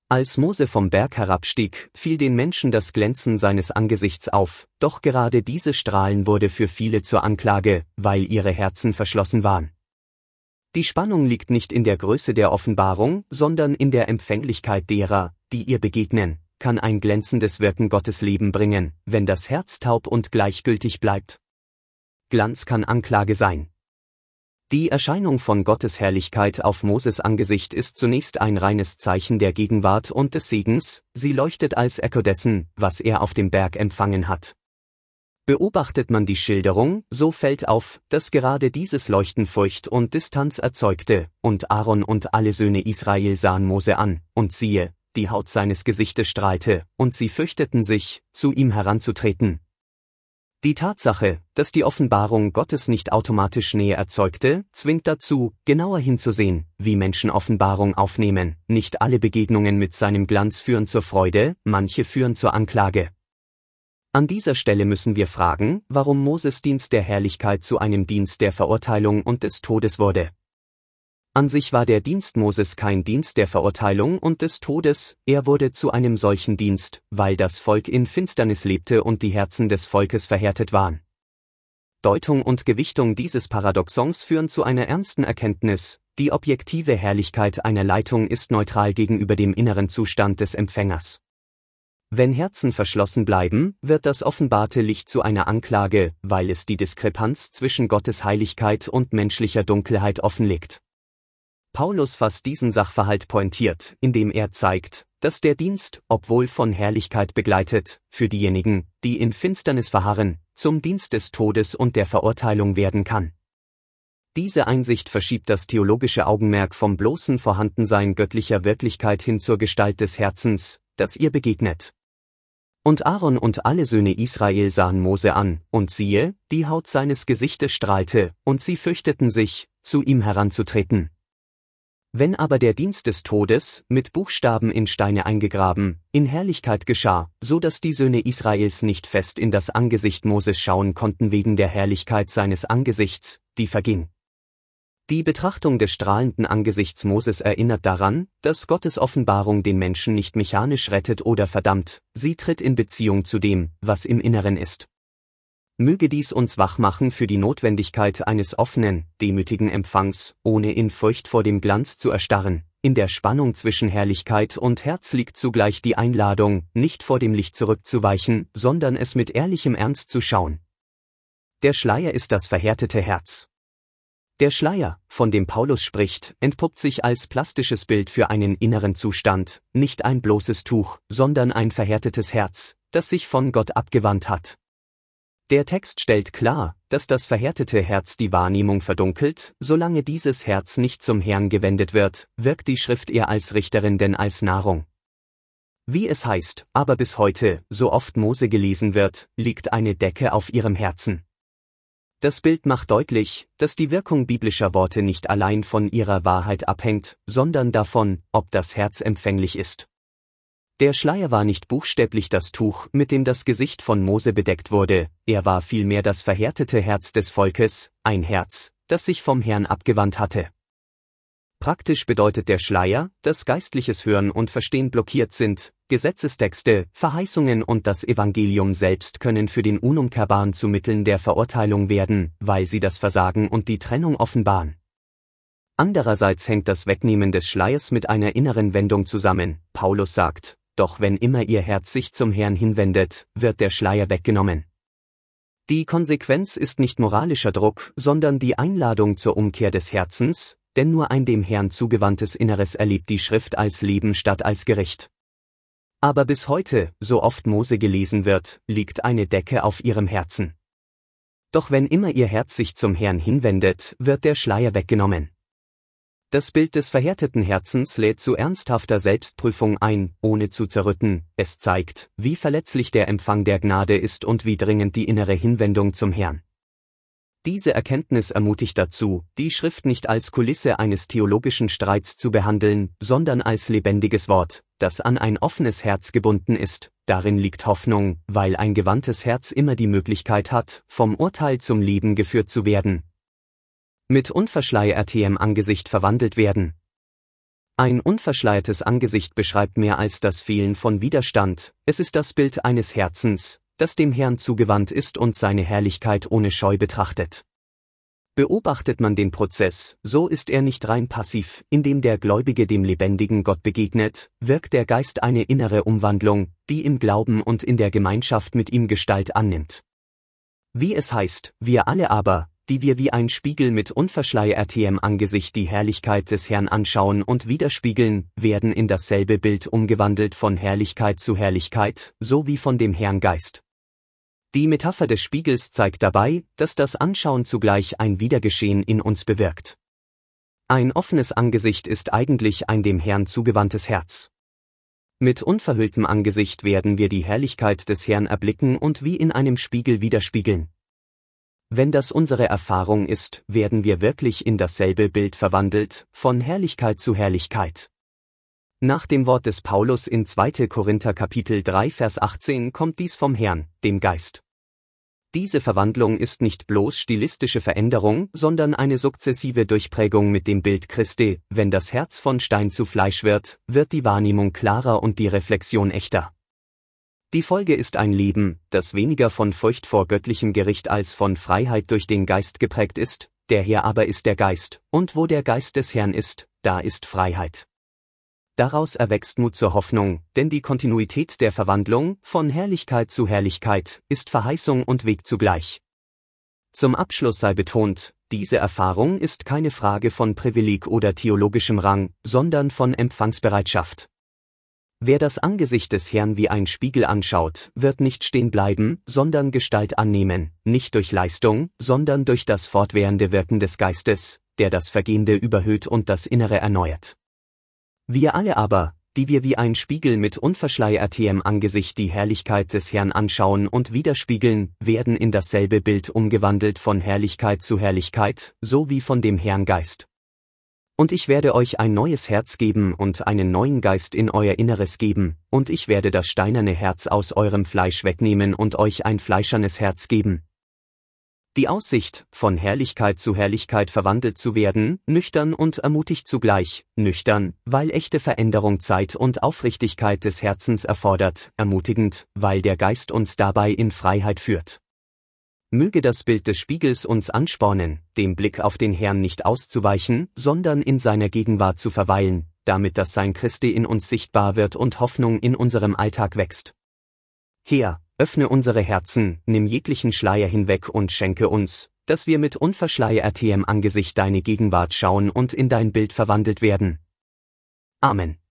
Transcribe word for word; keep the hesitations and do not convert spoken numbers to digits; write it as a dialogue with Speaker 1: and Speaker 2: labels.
Speaker 1: Als Mose vom Berg herabstieg, fiel den Menschen das Glänzen seines Angesichts auf, doch gerade dieses Strahlen wurde für viele zur Anklage, weil ihre Herzen verschlossen waren. Die Spannung liegt nicht in der Größe der Offenbarung, sondern in der Empfänglichkeit derer, die ihr begegnen. Kann ein glänzendes Wirken Gottes Leben bringen, wenn das Herz taub und gleichgültig bleibt? Glanz kann Anklage sein. Die Erscheinung von Gottes Herrlichkeit auf Moses Angesicht ist zunächst ein reines Zeichen der Gegenwart und des Segens, sie leuchtet als Echo dessen, was er auf dem Berg empfangen hat. Beobachtet man die Schilderung, so fällt auf, dass gerade dieses Leuchten Furcht und Distanz erzeugte, und Aaron und alle Söhne Israel sahen Mose an, und siehe, die Haut seines Gesichtes strahlte, und sie fürchteten sich, zu ihm heranzutreten. Die Tatsache, dass die Offenbarung Gottes nicht automatisch Nähe erzeugte, zwingt dazu, genauer hinzusehen, wie Menschen Offenbarung aufnehmen. Nicht alle Begegnungen mit seinem Glanz führen zur Freude, manche führen zur Anklage. An dieser Stelle müssen wir fragen, warum Moses Dienst der Herrlichkeit zu einem Dienst der Verurteilung und des Todes wurde. An sich war der Dienst Moses kein Dienst der Verurteilung und des Todes, er wurde zu einem solchen Dienst, weil das Volk in Finsternis lebte und die Herzen des Volkes verhärtet waren. Deutung und Gewichtung dieses Paradoxons führen zu einer ernsten Erkenntnis: Die objektive Herrlichkeit einer Leitung ist neutral gegenüber dem inneren Zustand des Empfängers. Wenn Herzen verschlossen bleiben, wird das offenbarte Licht zu einer Anklage, weil es die Diskrepanz zwischen Gottes Heiligkeit und menschlicher Dunkelheit offenlegt. Paulus fasst diesen Sachverhalt pointiert, indem er zeigt, dass der Dienst, obwohl von Herrlichkeit begleitet, für diejenigen, die in Finsternis verharren, zum Dienst des Todes und der Verurteilung werden kann. Diese Einsicht verschiebt das theologische Augenmerk vom bloßen Vorhandensein göttlicher Wirklichkeit hin zur Gestalt des Herzens, das ihr begegnet. Und Aaron und alle Söhne Israel sahen Mose an, und siehe, die Haut seines Gesichtes strahlte, und sie fürchteten sich, zu ihm heranzutreten. Wenn aber der Dienst des Todes, mit Buchstaben in Steine eingegraben, in Herrlichkeit geschah, so dass die Söhne Israels nicht fest in das Angesicht Moses schauen konnten wegen der Herrlichkeit seines Angesichts, die verging. Die Betrachtung des strahlenden Angesichts Moses erinnert daran, dass Gottes Offenbarung den Menschen nicht mechanisch rettet oder verdammt, sie tritt in Beziehung zu dem, was im Inneren ist. Möge dies uns wachmachen für die Notwendigkeit eines offenen, demütigen Empfangs, ohne in Furcht vor dem Glanz zu erstarren. In der Spannung zwischen Herrlichkeit und Herz liegt zugleich die Einladung, nicht vor dem Licht zurückzuweichen, sondern es mit ehrlichem Ernst zu schauen. Der Schleier ist das verhärtete Herz. Der Schleier, von dem Paulus spricht, entpuppt sich als plastisches Bild für einen inneren Zustand, nicht ein bloßes Tuch, sondern ein verhärtetes Herz, das sich von Gott abgewandt hat. Der Text stellt klar, dass das verhärtete Herz die Wahrnehmung verdunkelt. Solange dieses Herz nicht zum Herrn gewendet wird, wirkt die Schrift eher als Richterin denn als Nahrung. Wie es heißt, aber bis heute, so oft Mose gelesen wird, liegt eine Decke auf ihrem Herzen. Das Bild macht deutlich, dass die Wirkung biblischer Worte nicht allein von ihrer Wahrheit abhängt, sondern davon, ob das Herz empfänglich ist. Der Schleier war nicht buchstäblich das Tuch, mit dem das Gesicht von Mose bedeckt wurde, er war vielmehr das verhärtete Herz des Volkes, ein Herz, das sich vom Herrn abgewandt hatte. Praktisch bedeutet der Schleier, dass geistliches Hören und Verstehen blockiert sind. Gesetzestexte, Verheißungen und das Evangelium selbst können für den Unumkehrbaren zu Mitteln der Verurteilung werden, weil sie das Versagen und die Trennung offenbaren. Andererseits hängt das Wegnehmen des Schleiers mit einer inneren Wendung zusammen. Paulus sagt: Doch wenn immer ihr Herz sich zum Herrn hinwendet, wird der Schleier weggenommen. Die Konsequenz ist nicht moralischer Druck, sondern die Einladung zur Umkehr des Herzens, denn nur ein dem Herrn zugewandtes Inneres erlebt die Schrift als Leben statt als Gericht. Aber bis heute, so oft Mose gelesen wird, liegt eine Decke auf ihrem Herzen. Doch wenn immer ihr Herz sich zum Herrn hinwendet, wird der Schleier weggenommen. Das Bild des verhärteten Herzens lädt zu ernsthafter Selbstprüfung ein, ohne zu zerrütten. Es zeigt, wie verletzlich der Empfang der Gnade ist und wie dringend die innere Hinwendung zum Herrn. Diese Erkenntnis ermutigt dazu, die Schrift nicht als Kulisse eines theologischen Streits zu behandeln, sondern als lebendiges Wort, das an ein offenes Herz gebunden ist. Darin liegt Hoffnung, weil ein gewandtes Herz immer die Möglichkeit hat, vom Urteil zum Leben geführt zu werden. Mit unverschleiertem Angesicht verwandelt werden. Ein unverschleiertes Angesicht beschreibt mehr als das Fehlen von Widerstand, es ist das Bild eines Herzens, das dem Herrn zugewandt ist und seine Herrlichkeit ohne Scheu betrachtet. Beobachtet man den Prozess, so ist er nicht rein passiv, indem der Gläubige dem lebendigen Gott begegnet, wirkt der Geist eine innere Umwandlung, die im Glauben und in der Gemeinschaft mit ihm Gestalt annimmt. Wie es heißt, wir alle aber, die wir wie ein Spiegel mit unverschleiertem Angesicht die Herrlichkeit des Herrn anschauen und widerspiegeln, werden in dasselbe Bild umgewandelt von Herrlichkeit zu Herrlichkeit, so wie von dem Herrn Geist. Die Metapher des Spiegels zeigt dabei, dass das Anschauen zugleich ein Wiedergeschehen in uns bewirkt. Ein offenes Angesicht ist eigentlich ein dem Herrn zugewandtes Herz. Mit unverhülltem Angesicht werden wir die Herrlichkeit des Herrn erblicken und wie in einem Spiegel widerspiegeln. Wenn das unsere Erfahrung ist, werden wir wirklich in dasselbe Bild verwandelt, von Herrlichkeit zu Herrlichkeit. Nach dem Wort des Paulus in zweiter Korinther Kapitel drei Vers achtzehn kommt dies vom Herrn, dem Geist. Diese Verwandlung ist nicht bloß stilistische Veränderung, sondern eine sukzessive Durchprägung mit dem Bild Christi. Wenn das Herz von Stein zu Fleisch wird, wird die Wahrnehmung klarer und die Reflexion echter. Die Folge ist ein Leben, das weniger von Furcht vor göttlichem Gericht als von Freiheit durch den Geist geprägt ist, der Herr aber ist der Geist, und wo der Geist des Herrn ist, da ist Freiheit. Daraus erwächst Mut zur Hoffnung, denn die Kontinuität der Verwandlung, von Herrlichkeit zu Herrlichkeit, ist Verheißung und Weg zugleich. Zum Abschluss sei betont, diese Erfahrung ist keine Frage von Privileg oder theologischem Rang, sondern von Empfangsbereitschaft. Wer das Angesicht des Herrn wie ein Spiegel anschaut, wird nicht stehen bleiben, sondern Gestalt annehmen, nicht durch Leistung, sondern durch das fortwährende Wirken des Geistes, der das Vergehende überhöht und das Innere erneuert. Wir alle aber, die wir wie ein Spiegel mit unverschleiertem Angesicht die Herrlichkeit des Herrn anschauen und widerspiegeln, werden in dasselbe Bild umgewandelt von Herrlichkeit zu Herrlichkeit, so wie von dem Herrn Geist. Und ich werde euch ein neues Herz geben und einen neuen Geist in euer Inneres geben, und ich werde das steinerne Herz aus eurem Fleisch wegnehmen und euch ein fleischernes Herz geben. Die Aussicht, von Herrlichkeit zu Herrlichkeit verwandelt zu werden, nüchtern und ermutigt zugleich, nüchtern, weil echte Veränderung Zeit und Aufrichtigkeit des Herzens erfordert, ermutigend, weil der Geist uns dabei in Freiheit führt. Möge das Bild des Spiegels uns anspornen, dem Blick auf den Herrn nicht auszuweichen, sondern in seiner Gegenwart zu verweilen, damit das Sein Christi in uns sichtbar wird und Hoffnung in unserem Alltag wächst. Herr, öffne unsere Herzen, nimm jeglichen Schleier hinweg und schenke uns, dass wir mit unverschleiertem Angesicht deine Gegenwart schauen und in dein Bild verwandelt werden. Amen.